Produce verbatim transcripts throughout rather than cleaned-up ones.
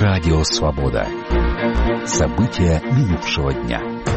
Радио «Свобода». События минувшего дня.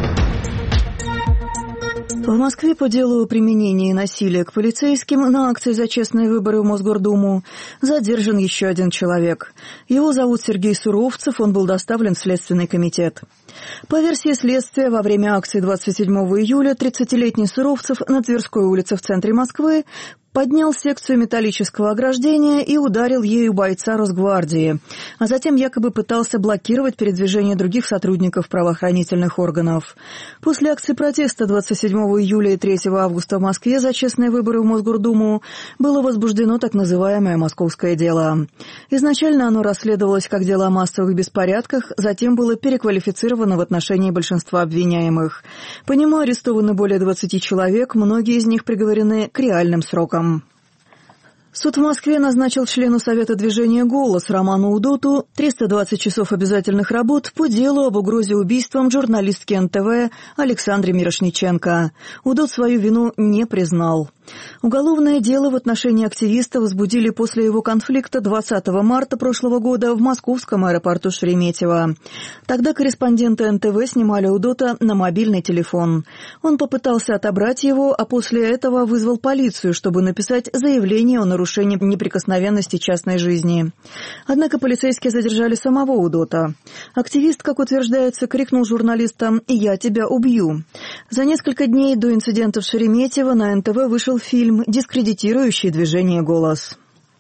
В Москве по делу о применении насилия к полицейским на акции за честные выборы в Мосгордуму задержан еще один человек. Его зовут Сергей Суровцев, он был доставлен в Следственный комитет. По версии следствия, во время акции двадцать седьмого июля тридцатилетний Суровцев на Тверской улице в центре Москвы поднял секцию металлического ограждения и ударил ею бойца Росгвардии, а затем якобы пытался блокировать передвижение других сотрудников правоохранительных органов. После акции протеста двадцать седьмого июля и третьего августа в Москве за честные выборы в Мосгордуму было возбуждено так называемое «московское дело». Изначально оно расследовалось как дело о массовых беспорядках, затем было переквалифицировано в отношении большинства обвиняемых. По нему арестованы более двадцати человек, многие из них приговорены к реальным срокам. Суд в Москве назначил члену Совета движения «Голос» Роману Удоту триста двадцать часов обязательных работ по делу об угрозе убийством журналистки эн тэ вэ Александре Мирошниченко. Удот свою вину не признал. Уголовное дело в отношении активиста возбудили после его конфликта двадцатого марта прошлого года в московском аэропорту Шереметьево. Тогда корреспонденты эн тэ вэ снимали Удота на мобильный телефон. Он попытался отобрать его, а после этого вызвал полицию, чтобы написать заявление о нарушении неприкосновенности частной жизни. Однако полицейские задержали самого Удота. Активист, как утверждается, крикнул журналистам «Я тебя убью». За несколько дней до инцидента в Шереметьево на эн тэ вэ вышел фильм, дискредитирующий движение «Голос».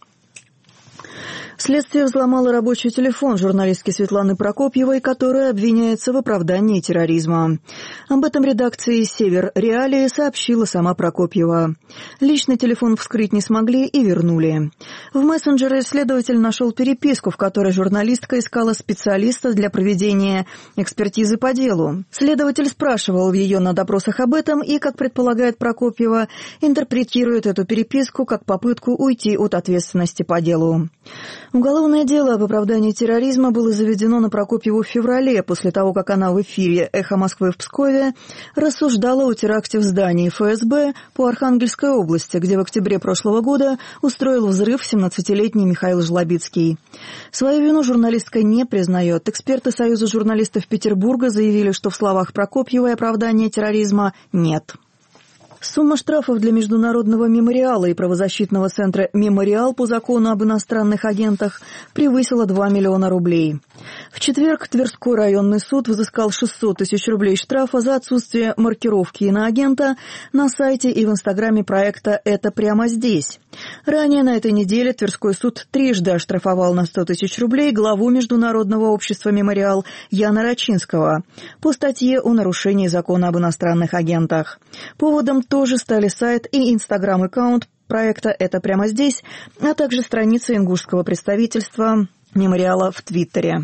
Следствие взломало рабочий телефон журналистки Светланы Прокопьевой, которая обвиняется в оправдании терроризма. Об этом редакции «Север Реалии» сообщила сама Прокопьева. Личный телефон вскрыть не смогли и вернули. В мессенджере следователь нашел переписку, в которой журналистка искала специалиста для проведения экспертизы по делу. Следователь спрашивал ее на допросах об этом и, как предполагает Прокопьева, интерпретирует эту переписку как попытку уйти от ответственности по делу. Уголовное дело об оправдании терроризма было заведено на Прокопьеву в феврале, после того, как она в эфире «Эхо Москвы» в Пскове рассуждала о теракте в здании эф эс бэ по Архангельской области, где в октябре прошлого года устроил взрыв семнадцатилетний Михаил Жлобицкий. Свою вину журналистка не признает. Эксперты Союза журналистов Петербурга заявили, что в словах Прокопьевой оправдания терроризма нет. Сумма штрафов для Международного мемориала и правозащитного центра «Мемориал» по закону об иностранных агентах превысила два миллиона рублей. В четверг Тверской районный суд взыскал шестьсот тысяч рублей штрафа за отсутствие маркировки иноагента на сайте и в инстаграме проекта «Это прямо здесь». Ранее на этой неделе Тверской суд трижды оштрафовал на сто тысяч рублей главу Международного общества «Мемориал» Яна Рачинского по статье о нарушении закона об иностранных агентах. Поводом тоже стали сайт и инстаграм-аккаунт проекта «Это прямо здесь», а также страница ингушского представительства «Мемориала» в Твиттере.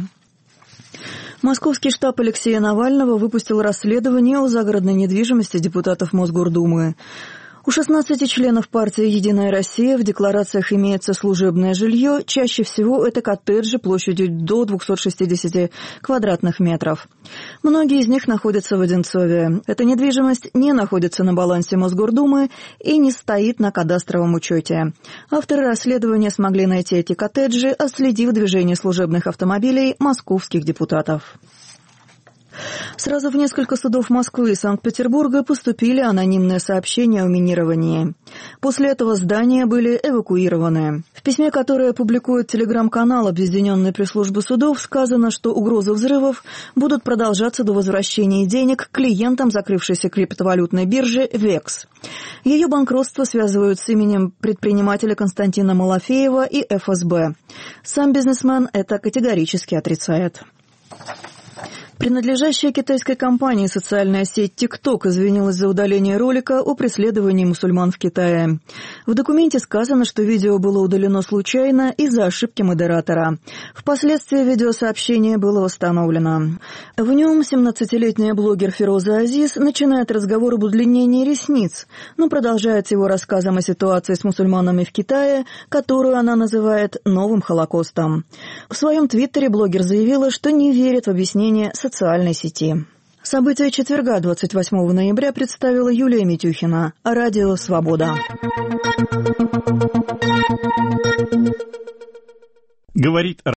Московский штаб Алексея Навального выпустил расследование о загородной недвижимости депутатов Мосгордумы. У шестнадцати членов партии «Единая Россия» в декларациях имеется служебное жилье, чаще всего это коттеджи площадью до двухсот шестидесяти квадратных метров. Многие из них находятся в Одинцове. Эта недвижимость не находится на балансе Мосгордумы и не стоит на кадастровом учете. Авторы расследования смогли найти эти коттеджи, отследив движение служебных автомобилей московских депутатов. Сразу в несколько судов Москвы и Санкт-Петербурга поступили анонимные сообщения о минировании. После этого здания были эвакуированы. В письме, которое публикует телеграм-канал Объединенной пресс-службы судов, сказано, что угрозы взрывов будут продолжаться до возвращения денег клиентам закрывшейся криптовалютной биржи «Векс». Ее банкротство связывают с именем предпринимателя Константина Малафеева и эф эс бэ. Сам бизнесмен это категорически отрицает. Принадлежащая китайской компании социальная сеть TikTok извинилась за удаление ролика о преследовании мусульман в Китае. В документе сказано, что видео было удалено случайно из-за ошибки модератора. Впоследствии видеосообщение было восстановлено. В нем семнадцатилетняя блогер Фироза Азиз начинает разговор об удлинении ресниц, но продолжает его рассказом о ситуации с мусульманами в Китае, которую она называет «новым Холокостом». В своем твиттере блогер заявила, что не верит в объяснение социальной социальной сети. События четверга, двадцать восьмого ноября, представила Юлия Митюхина. Радио «Свобода». Говорит